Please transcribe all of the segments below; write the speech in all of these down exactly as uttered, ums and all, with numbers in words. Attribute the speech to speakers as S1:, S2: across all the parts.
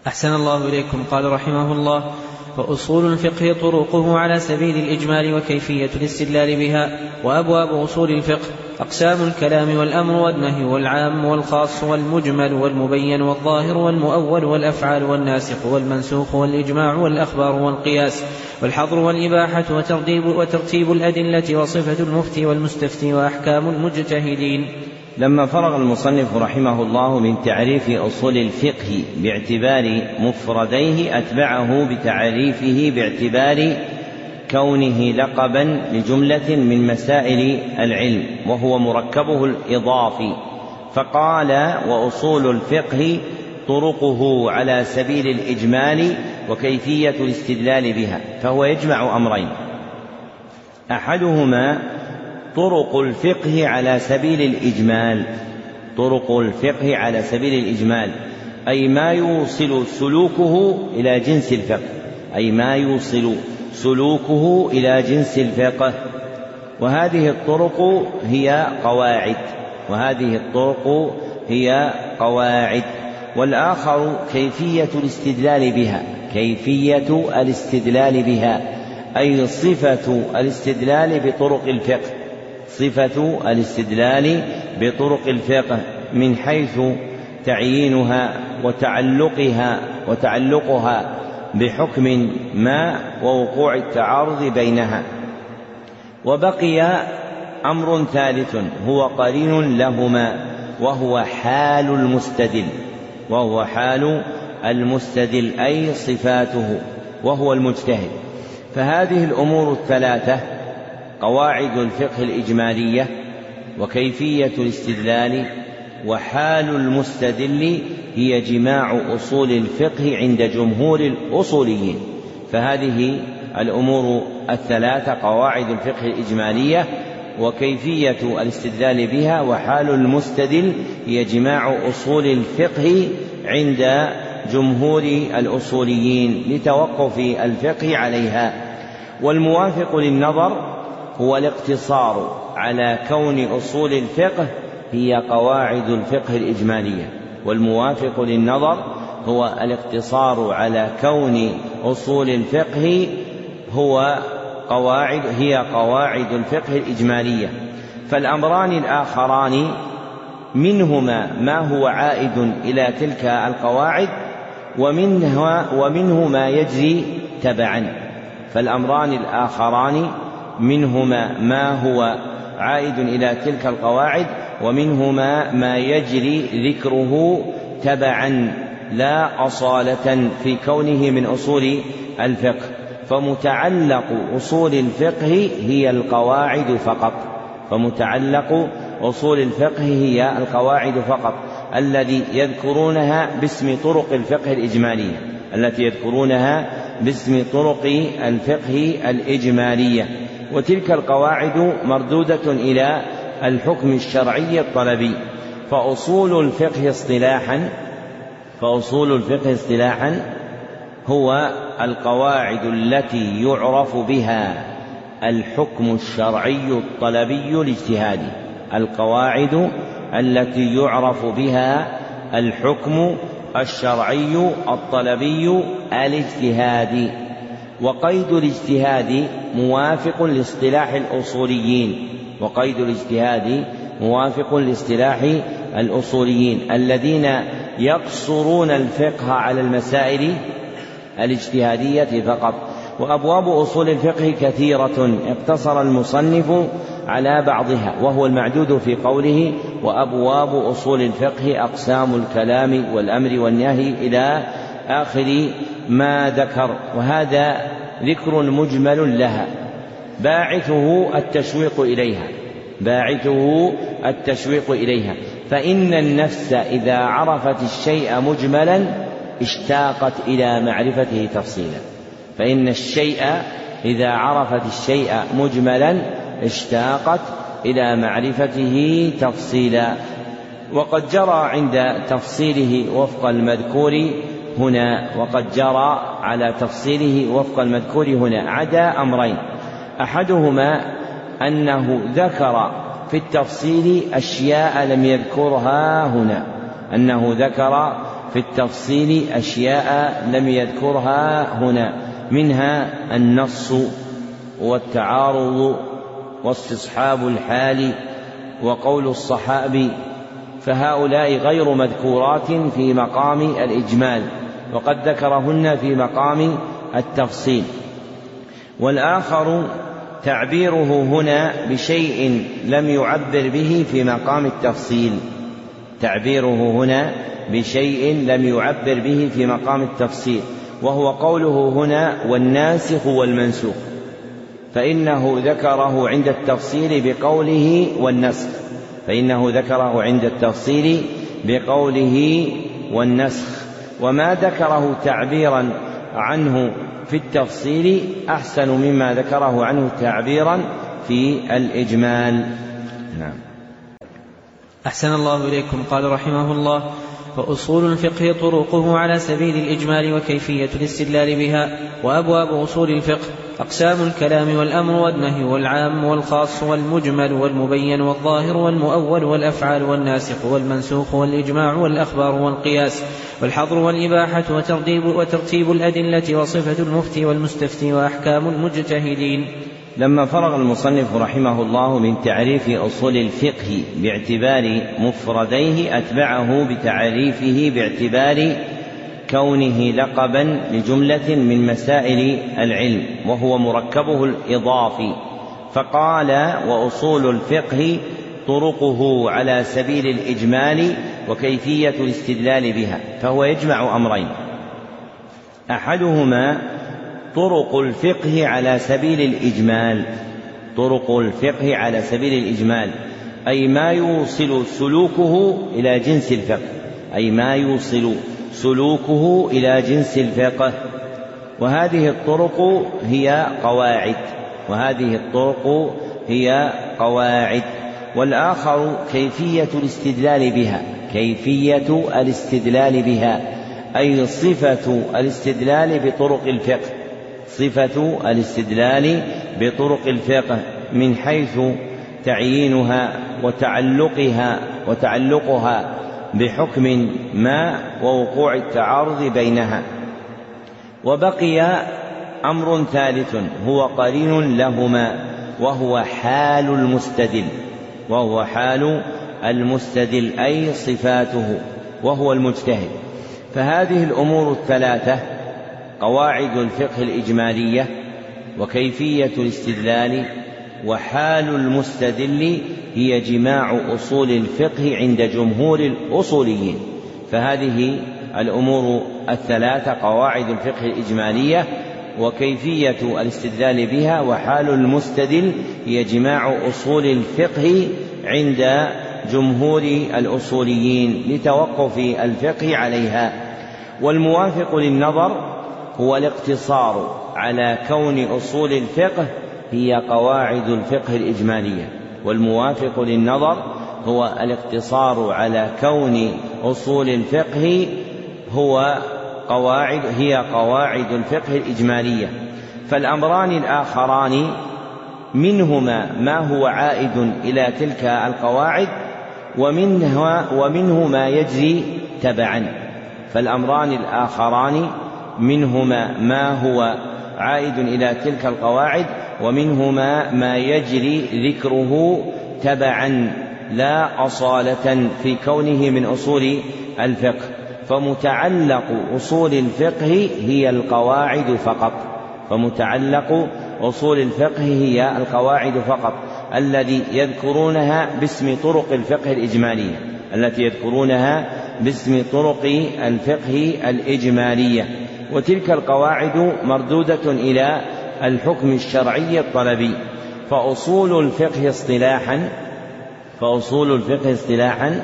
S1: أحسن الله إليكم. قال رحمه الله: وأصول الفقه طرقه على سبيل الإجمال وكيفية الاستدلال بها. وأبواب أصول الفقه: أقسام الكلام والأمر والنهي والعام والخاص والمجمل والمبين والظاهر والمؤول والأفعال والناسخ والمنسوخ والإجماع والأخبار والقياس والحظر والإباحة وترتيب, وترتيب الأدلة وصفة المفتي والمستفتي وأحكام المجتهدين.
S2: لما فرغ المصنف رحمه الله من تعريف أصول الفقه باعتبار مفرديه أتبعه بتعريفه باعتبار كونه لقبا لجملة من مسائل العلم وهو مركبه الإضافي، فقال: وأصول الفقه طرقه على سبيل الإجمال وكيفية الاستدلال بها. فهو يجمع أمرين: أحدهما طرق الفقه على سبيل الإجمال، طرق الفقه على سبيل الإجمال أي ما يوصل سلوكه إلى جنس الفقه، أي ما يوصل سلوكه إلى جنس الفقه، وهذه الطرق هي قواعد، وهذه الطرق هي قواعد. والآخر كيفية الاستدلال بها، كيفية الاستدلال بها أي صفة الاستدلال بطرق الفقه، صفة الاستدلال بطرق الفقه من حيث تعيينها وتعلقها وتعلقها بحكم ما ووقوع التعارض بينها. وبقي أمر ثالث هو قرين لهما، وهو حال المستدل، وهو حال المستدل أي صفاته، وهو المجتهد. فهذه الأمور الثلاثة: قواعد الفقه الإجمالية وكيفية الاستدلال وحال المستدل، هي جماع أصول الفقه عند جمهور الأصوليين. فهذه الأمور الثلاثة: قواعد الفقه الإجمالية وكيفية الاستدلال بها وحال المستدل، هي جماع أصول الفقه عند جمهور الأصوليين لتوقف الفقه عليها. والموافق للنظر هو الاقتصار على كون أصول الفقه هي قواعد الفقه الإجمالية، والموافق للنظر هو الاقتصار على كون أصول الفقه هو قواعد هي قواعد الفقه الإجمالية. فالأمران الآخران منهما ما هو عائد إلى تلك القواعد، ومنها ومنه ما يجري تبعا. فالأمران الآخران منهما ما هو عائد إلى تلك القواعد، ومنهما ما يجري ذكره تبعا لا أصالة في كونه من أصول الفقه. فمتعلق أصول الفقه هي القواعد فقط، فمتعلق أصول الفقه هي القواعد فقط، الذي يذكرونها باسم طرق الفقه الإجمالية، التي يذكرونها باسم طرق الفقه الإجمالية. وتلك القواعد مردودة إلى الحكم الشرعي الطلبي. فأصول الفقه اصطلاحا فأصول الفقه اصطلاحا هو القواعد التي يعرف بها الحكم الشرعي الطلبي الاجتهادي، القواعد التي يعرف بها الحكم الشرعي الطلبي الاجتهادي. وقيد الاجتهاد موافق لاصطلاح الأصوليين، وقيد الاجتهاد موافق لاصطلاح الأصوليين الذين يقصرون الفقه على المسائل الاجتهادية فقط. وأبواب أصول الفقه كثيرة اقتصر المصنف على بعضها، وهو المعدود في قوله: وأبواب أصول الفقه أقسام الكلام والأمر والنهي إلى آخر ما ذكر. وهذا ذكر مجمل لها، باعثه التشويق إليها، باعثه التشويق إليها فإن النفس إذا عرفت الشيء مجملا اشتاقت إلى معرفته تفصيلا، فإن الشيء إذا عرفت الشيء مجملا اشتاقت إلى معرفته تفصيلا. وقد جرى عند تفصيله وفق المذكور هنا وقد جرى على تفصيله وفق المذكور هنا عدا أمرين: أحدهما أنه ذكر في التفصيل أشياء لم يذكرها هنا، أنه ذكر في التفصيل أشياء لم يذكرها هنا، منها النص والتعارض واستصحاب الحال وقول الصحابي، فهؤلاء غير مذكورات في مقام الإجمال، وقد ذكرهن في مقام التفصيل. والآخر تعبيره هنا بشيء لم يعبر به في مقام التفصيل، تعبيره هنا بشيء لم يعبر به في مقام التفصيل، وهو قوله هنا والناسخ والمنسوخ، فإنه ذكره عند التفصيل بقوله والنسخ، فإنه ذكره عند التفصيل بقوله والنسخ، وما ذكره تعبيرا عنه في التفصيل أحسن مما ذكره عنه تعبيرا في الإجمال. نعم.
S1: أحسن الله إليكم. قال رحمه الله: وأصول الفقه طرقه على سبيل الإجمال وكيفية الاستدلال بها. وأبواب أصول الفقه أقسام الكلام والأمر والنهي والعام والخاص والمجمل والمبين والظاهر والمؤول والأفعال والناسخ والمنسوخ والإجماع والأخبار والقياس والحظر والإباحة وترتيب, وترتيب الأدلة وصفة المفتي والمستفتي وأحكام المجتهدين.
S2: لما فرغ المصنف رحمه الله من تعريف أصول الفقه باعتبار مفرديه أتبعه بتعريفه باعتبار كونه لقبا لجملة من مسائل العلم وهو مركبه الإضافي، فقال: وأصول الفقه طرقه على سبيل الإجمال وكيفية الاستدلال بها. فهو يجمع أمرين: أحدهما طرق الفقه على سبيل الإجمال، طرق الفقه على سبيل الإجمال أي ما يوصل سلوكه إلى جنس الفقه، أي ما يوصل سلوكه إلى جنس الفقه، وهذه الطرق هي قواعد، وهذه الطرق هي قواعد. والآخر كيفية الاستدلال بها، كيفية الاستدلال بها أي صفة الاستدلال بطرق الفقه، صفة الاستدلال بطرق الفقه من حيث تعيينها وتعلقها وتعلقها بحكم ما ووقوع التعارض بينها. وبقي أمر ثالث هو قرين لهما، وهو حال المستدل، وهو حال المستدل أي صفاته، وهو المجتهد. فهذه الأمور الثلاثة قواعد الفقه الإجمالية وكيفية الاستدلال وحال المستدل هي جماع أصول الفقه عند جمهور الأصوليين. فهذه الأمور الثلاثة قواعد الفقه الإجمالية وكيفية الاستدلال بها وحال المستدل هي جماع أصول الفقه عند جمهور الأصوليين لتوقف الفقه عليها. والموافق للنظر هو الاقتصار على كون أصول الفقه هي قواعد الفقه الإجمالية، والموافق للنظر هو الاقتصار على كون أصول الفقه هو قواعد هي قواعد الفقه الإجمالية. فالأمران الآخران منهما ما هو عائد إلى تلك القواعد ومنها ومنه ما يجري تبعا. فالأمران الآخران منهما ما هو عائد إلى تلك القواعد ومنهما ما يجري ذكره تبعا لا أصالة في كونه من أصول الفقه. فمتعلق أصول الفقه هي القواعد فقط، فمتعلق أصول الفقه هي القواعد فقط الذي يذكرونها باسم طرق الفقه الإجمالية، التي يذكرونها باسم طرق الفقه الإجمالية. وتلك القواعد مردودة إلى الحكم الشرعي الطلبي. فأصول الفقه اصطلاحا فأصول الفقه اصطلاحا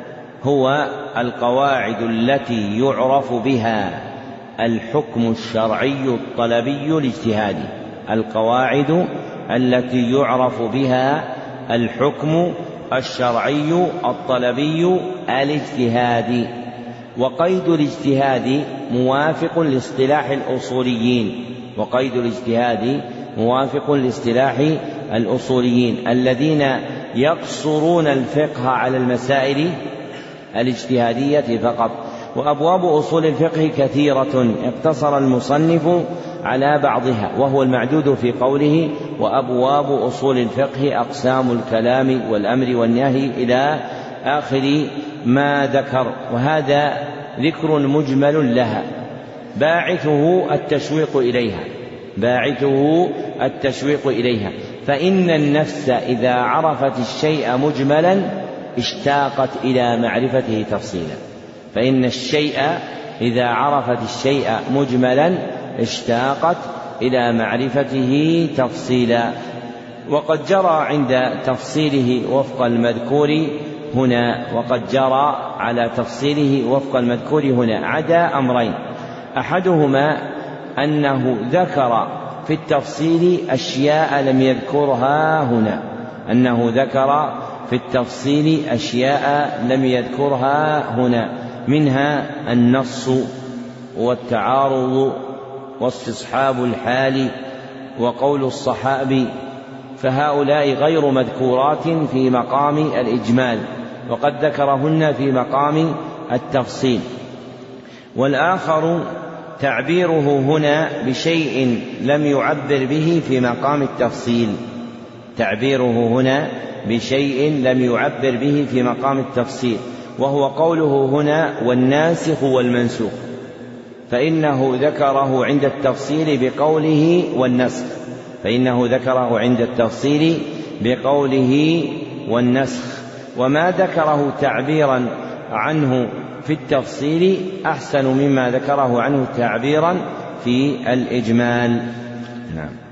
S2: هو القواعد التي يعرف بها الحكم الشرعي الطلبي الاجتهادي، القواعد التي يعرف بها الحكم الشرعي الطلبي الاجتهادي. وقيد الاجتهاد موافق لاصطلاح الأصوليين، وقيد الاجتهاد موافق لاصطلاح الأصوليين الذين يقصرون الفقه على المسائل الاجتهادية فقط، وأبواب أصول الفقه كثيرة اقتصر المصنف على بعضها، وهو المعدود في قوله وأبواب أصول الفقه أقسام الكلام والأمر والنهي إلى آخر ما ذكر، وهذا ذكر مجمل لها باعثه التشويق إليها باعثه التشويق إليها فإن النفس إذا عرفت الشيء مجملا اشتاقت إلى معرفته تفصيلا فإن الشيء إذا عرفت الشيء مجملا اشتاقت إلى معرفته تفصيلا. وقد جرى عند تفصيله وفق المذكور هنا وقد جرى على تفصيله وفق المذكور هنا عدا أمرين: أحدهما أنه ذكر في التفصيل أشياء لم يذكرها هنا أنه ذكر في التفصيل أشياء لم يذكرها هنا منها النص والتعارض واستصحاب الحال وقول الصحابي، فهؤلاء غير مذكورات في مقام الإجمال وقد ذكرهن في مقام التفصيل. والآخر تعبيره هنا بشيء لم يعبر به في مقام التفصيل تعبيره هنا بشيء لم يعبر به في مقام التفصيل وهو قوله هنا والناسخ والمنسوخ، فإنه ذكره عند التفصيل بقوله والنسخ فإنه ذكره عند التفصيل بقوله والنسخ وما ذكره تعبيرا عنه في التفصيل أحسن مما ذكره عنه تعبيرا في الإجمال. نعم.